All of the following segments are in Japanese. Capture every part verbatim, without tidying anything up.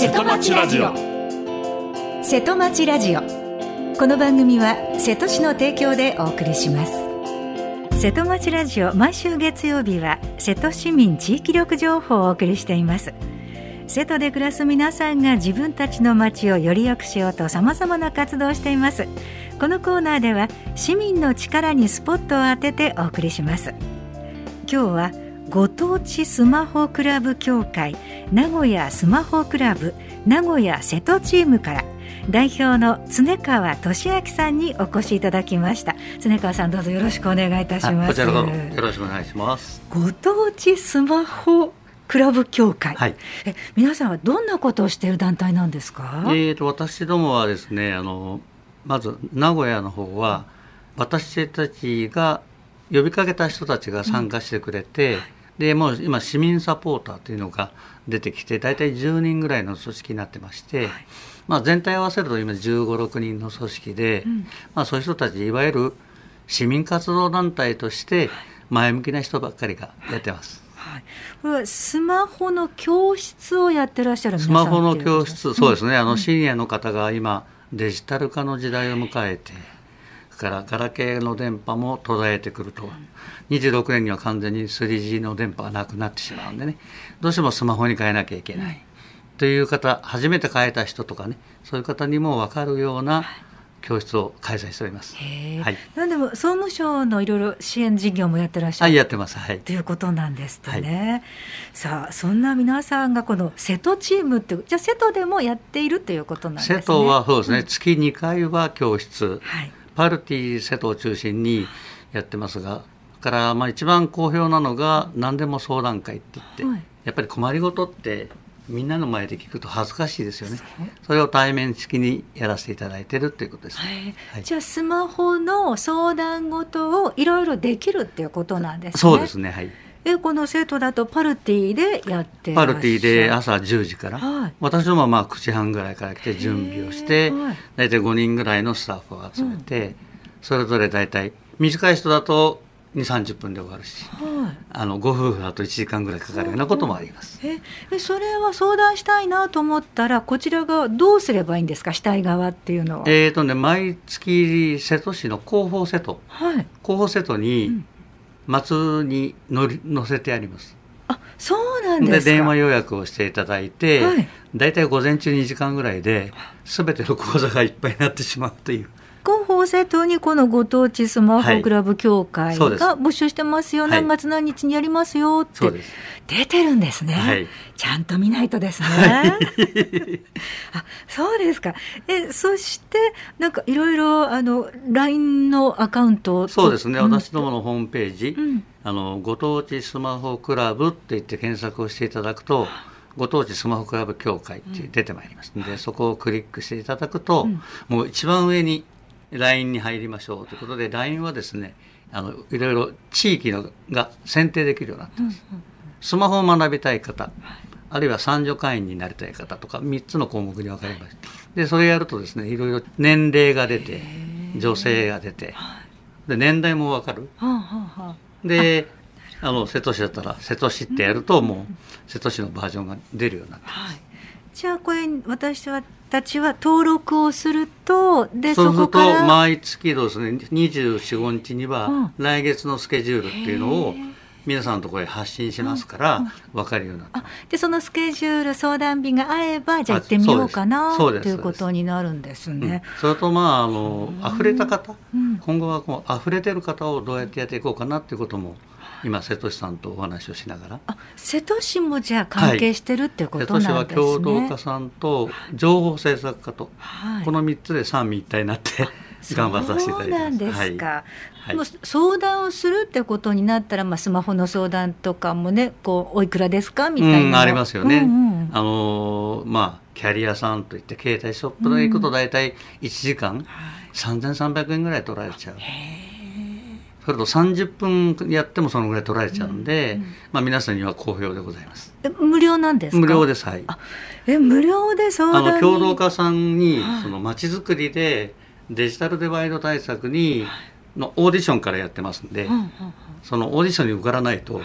瀬戸町ラジオ。瀬戸町ラジオ、この番組は瀬戸市の提供でお送りします。瀬戸町ラジオ、毎週月曜日は瀬戸市民地域力情報をお送りしています。瀬戸で暮らす皆さんが自分たちの町をより良くしようと様々な活動をしています。このコーナーでは市民の力にスポットを当ててお送りします。今日はご当地スマホクラブ協会名古屋スマホクラブ名古屋瀬戸チームから代表の常川俊明さんにお越しいただきました。常川さん、どうぞよろしくお願いいたします。 こちらこそよろしくお願いします。 ご当地スマホクラブ協会、 はい、 え皆さんはどんなことをしている団体なんですか？ えー、と私どもはですね、あのまず名古屋の方は私たちが呼びかけた人たちが参加してくれて、うん、でもう今市民サポーターというのが出てきてだいたいじゅうにんぐらいの組織になってまして、はい、まあ、全体合わせると今じゅうご、ろくにんの組織で、うん、まあ、そういう人たちいわゆる市民活動団体として前向きな人ばっかりがやってます。 はい、これはスマホの教室をやってらっしゃる皆さんスマホの教室、そうですね、 うん、 あのシニアの方が今デジタル化の時代を迎えて、それからガラケーの電波も途絶えてくると、うん、にじゅうろくねんには完全に スリージー の電波がなくなってしまうんでね、どうしてもスマホに変えなきゃいけない、うん、という方、初めて変えた人とかね、そういう方にも分かるような教室を開催しております。 へ、 はい、 なんでも総務省のいろいろ支援事業もやってらっしゃる、 はい、やってます、はい、 ということなんですってね、はい、さあそんな皆さんがこの瀬戸チームって、じゃあ瀬戸でもやっているということなんですね。 瀬戸はそうですね、うん、月にかいは教室、 はい、パルティ瀬戸を中心にやってますが、からまあ一番好評なのが何でも相談会って言って、はい、やっぱり困りごとってみんなの前で聞くと恥ずかしいですよね。 そ, それを対面式にやらせていただいているということです、ね、 はい、じゃあスマホの相談事をいろいろできるっていうことなんですね。 そうですね、はい、 えこの生徒だとパルティでやってらっしゃる。 パルティで朝じゅうじから、はい、私どもはまあくじはんぐらいから来て準備をして、はい、だいたいごにんぐらいのスタッフを集めて、うん、それぞれだいたい短い人だとにじゅう、さんじゅっぷんで終わるし、はい、あのご夫婦だといちじかんぐらいかかるようなこともあります。 ええそれは相談したいなと思ったらこちらがどうすればいいんですか？したい側っていうのは。 えーとね、毎月瀬戸市の広報瀬戸、はい、広報瀬戸に末に載り載せてあります。 あ、そうなんですか。 で電話予約をしていただいて、はい、だいたい午前中にじかんぐらいで全ての講座がいっぱいになってしまうという。 広報瀬戸にこのご当地スマホクラブ協会が募集してますよ、はい、何月何日にやりますよって出てるんですね、はい、ちゃんと見ないとですねあ、そうですか。えそしてなんかいろいろあの ライン のアカウント。 そうですね、私どものホームページ、うん、あのご当地スマホクラブって言って検索をしていただくとご当地スマホクラブ協会って出てまいりますので、うん、そこをクリックしていただくと、うん、もう一番上にライン に入りましょうということで、 ライン はですね、あのいろいろ地域のが選定できるようになっています、うんうん、スマホを学びたい方、あるいは参助会員になりたい方とかみっつの項目に分かれました。でそれやるとですね、いろいろ年齢が出て女性が出てで年代も分かる、はあはあ、であの瀬戸市だったら瀬戸市ってやるともう瀬戸市のバージョンが出るようになってます、はい、じゃあこれ私たちは登録をすると、でそうすると毎月ですねにじゅうよっ、ごにちには来月のスケジュールっていうのを皆さんのところへ発信しますから分かるようになって、 うん、でそのスケジュール相談日が合えばじゃあ行ってみようかなということになるんですね、 うん、それとまああの溢れた方、うん、今後はこう溢れてる方をどうやってやっていこうかなっていうことも今瀬戸市さんとお話をしながら。 あ、瀬戸市もじゃあ関係してるっていうことなんですね、 はい、瀬戸市は共同課さんと情報政策課と、はい、このみっつで三位一体になって頑張らさせていただいてます。そうなんですか、はいはい、もう相談をするってことになったら、まあ、スマホの相談とかもね、こうおいくらですかみたいな、 うん、ありますよね、うんうん、あのまあ、キャリアさんといって携帯ショップで行くと大体いちじかんさんぜんさんびゃくえんぐらい取られちゃう、うん、それとさんじゅっぷんやってもそのぐらい取られちゃうんで、うんうん、まあ、皆さんには好評でございます。 え無料なんですか？ 無料です、はい、 あえ無料で相談に、 あの共同課さんにその街づくりでデジタルデバイド対策にのオーディションからやってますんで、はい、そのオーディションに受からないと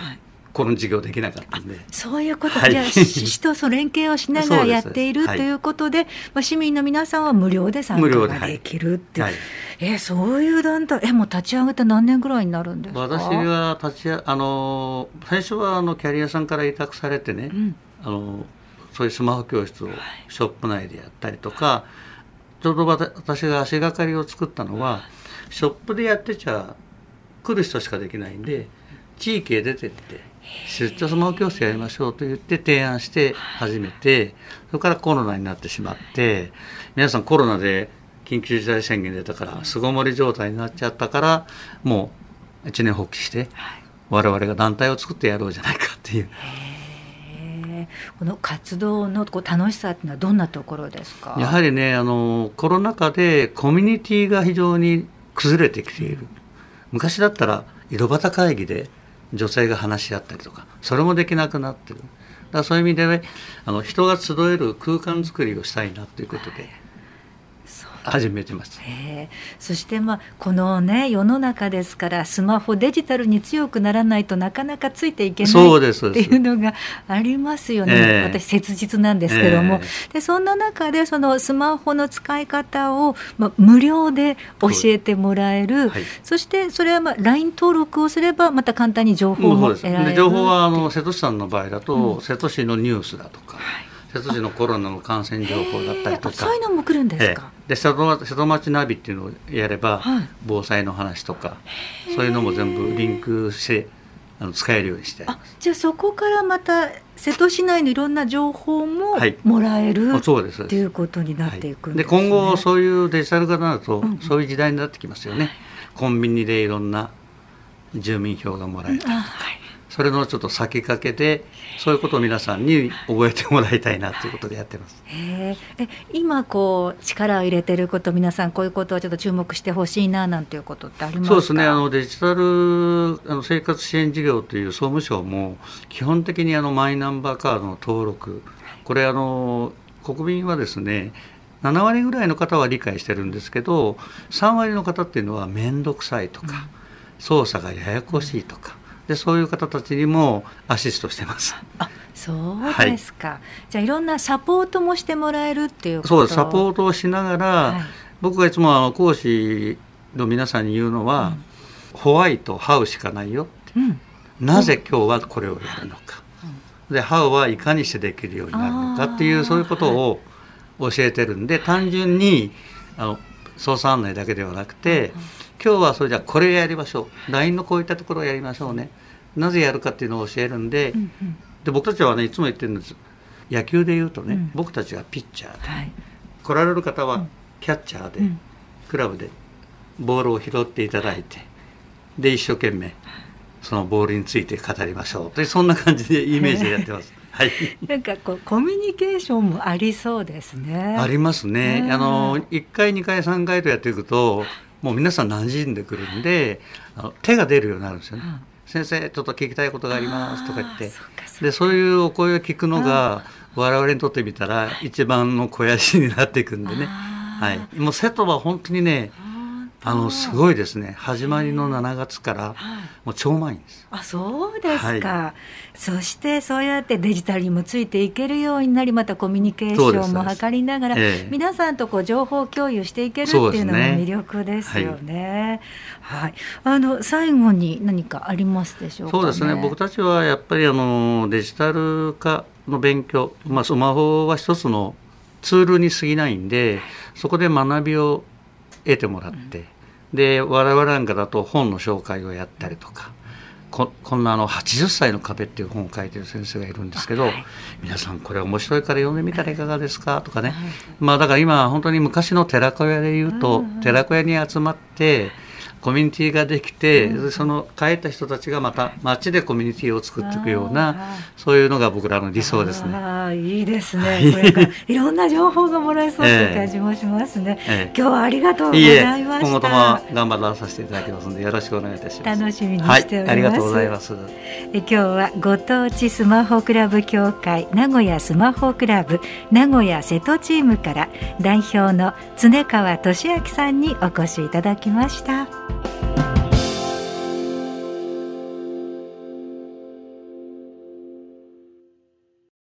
この事業できなかったんで。 そういうこと、 はい、 じゃあ市とそ連携をしながらやっているということで、まあ、市民の皆さんは無料で参加ができるっていう、はいはい、えそういう団体えもう立ち上げて何年ぐらいになるんですか？ 私が立ち上あの最初はあのキャリアさんから委託されてね、うん、あのそういうスマホ教室をショップ内でやったりとか、はい、ちょうど私が足がかりを作ったのはショップでやってちゃ来る人しかできないんで地域へ出てって出張スマホ教室やりましょうと言って提案して始めて、それからコロナになってしまって、皆さんコロナで緊急事態宣言出たから巣ごもり状態になっちゃったから、もう一年発起して我々が団体を作ってやろうじゃないかっていう。 へこの活動のこう楽しさっていうのはどんなところですか？ やはりね、あのコロナ禍でコミュニティが非常に崩れてきている。昔だったら井戸端会議で女性が話し合ったりとか、それもできなくなってる。だからそういう意味で、ね、あの人が集える空間づくりをしたいなということで始めてます。 へそして、まあ、この、ね、世の中ですからスマホデジタルに強くならないとなかなかついていけないっていうのがありますよね。えー、私切実なんですけども、えー、でそんな中でそのスマホの使い方を、まあ、無料で教えてもらえる、はい、そしてそれは、まあ、ライン 登録をすればまた簡単に情報も得られる。 で情報はあの瀬戸市さんの場合だと、うん、瀬戸市のニュースだとか、はい、瀬戸市のコロナの感染情報だったりとか、 そういうのも来るんですか？ で瀬戸、瀬戸町ナビっていうのをやれば、はい、防災の話とかそういうのも全部リンクしてあの使えるようにしてあります。 あじゃあそこからまた瀬戸市内のいろんな情報ももらえる、はい、 そうですということになっていくんですね。 で今後そういうデジタル化になると、うん、そういう時代になってきますよね。コンビニでいろんな住民票がもらえるとか、うんはいそれのちょっと先駆けでそういうことを皆さんに覚えてもらいたいなということでやってます。 へえ今こう力を入れていること皆さんこういうことをちょっと注目してほしいななんていうことってありますか？ そうですねあのデジタルあの生活支援事業という総務省も基本的にあのマイナンバーカードの登録これあの国民はですねななわりぐらいの方は理解してるんですけどさんわりの方っていうのは面倒くさいとか、うん、操作がややこしいとか、うんでそういう方たちにもアシストしてます。 あそうですか、はい、じゃあいろんなサポートもしてもらえるっていうことそうですサポートをしながら、はい、僕がいつもあの講師の皆さんに言うのは、うん、ホワイトハウしかないよって、うん、なぜ今日はこれをやるのか、うん、でハウはいかにしてできるようになるのかっていうそういうことを教えてるんで、はい、単純にあの操作案内だけではなくて、うん今日はそれじゃあこれやりましょう ライン のこういったところをやりましょうねなぜやるかっていうのを教えるんで、うんうん、で僕たちはねいつも言ってるんです野球で言うとね、うん、僕たちがピッチャーで、はい、来られる方はキャッチャーで、うん、クラブでボールを拾っていただいてで一生懸命そのボールについて語りましょうというそんな感じでイメージでやってますはい、 なんかこうコミュニケーションもありそうですね。 ありますね。あのいっかいにかいさんかいとやっていくともう皆さん馴染んでくるんであの手が出るようになるんですよね、うん、先生ちょっと聞きたいことがありますとか言ってそうかそうかでそういうお声を聞くのが我々にとってみたら一番の肥やしになっていくんでね、はい、もう瀬戸は本当にねあのすごいですね始まりのしちがつからもう超満員です。 あそうですか、はい、そしてそうやってデジタルにもついていけるようになりまたコミュニケーションも図りながら、ええ、皆さんとこう情報共有していけるっていうのも魅力ですよね。はいはい、あの最後に何かありますでしょうかね。 そうですね僕たちはやっぱりあのデジタル化の勉強、まあ、スマホは一つのツールに過ぎないんでそこで学びを得てもらって、うん、で我々なんかだと本の紹介をやったりとか こ, こんなあのはちじゅっさいの壁っていう本を書いてる先生がいるんですけど、はい、皆さんこれ面白いから読んでみたらいかがですかとかね、はいまあ、だから今本当に昔の寺子屋でいうと、うん、寺子屋に集まってコミュニティができて、うん、その帰った人たちがまた街でコミュニティを作っていくようなそういうのが僕らの理想ですね。 あいいですね、はい、これからいろんな情報がもらえそうという感じもしますね、えーえー、今日はありがとうございました。いいえ今後とも頑張らさせていただきますのでよろしくお願いいたします。 楽しみにしております、はい、 ありがとうございます。 え今日はご当地スマホクラブ協会名古屋スマホクラブ名古屋瀬戸チームから代表の常川俊明さんにお越しいただきました。